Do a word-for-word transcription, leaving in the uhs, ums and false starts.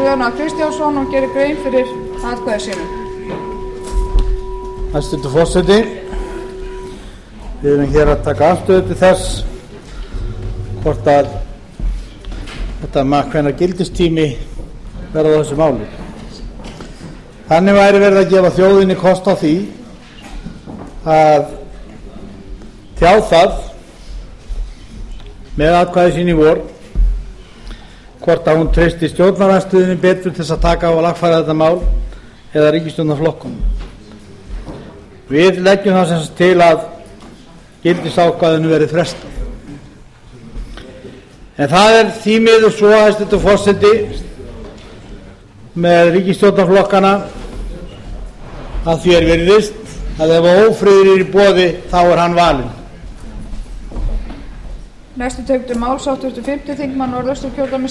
Guðjón A. Kristjánsson og gerir grein fyrir atkvæði sínu. Hæstvirtur forseti, við erum hér að taka afstöðu til þess hvort að þetta hvenær gildistími verða á þessu máli. Þannig væri verið að gefa þjóðinni kost á því að tjá það með atkvæði sín í vor hvort að hún treysti stjórnarandstöðunni betur til þess að taka á að lagfæra þetta mál eða ríkisstjórnarflokkunum. Við leggjum það sem sagt til að gildisákvæðinu verði frestað. En það er því miður svo, hæstvirtur forseti, með ríkisstjórnarflokkana að því er virðist að ef ófriður er í boði þá er hann valinn. Næstu tekur til máls háttvirtur fimmti þingmaður Norðausturkjördæmis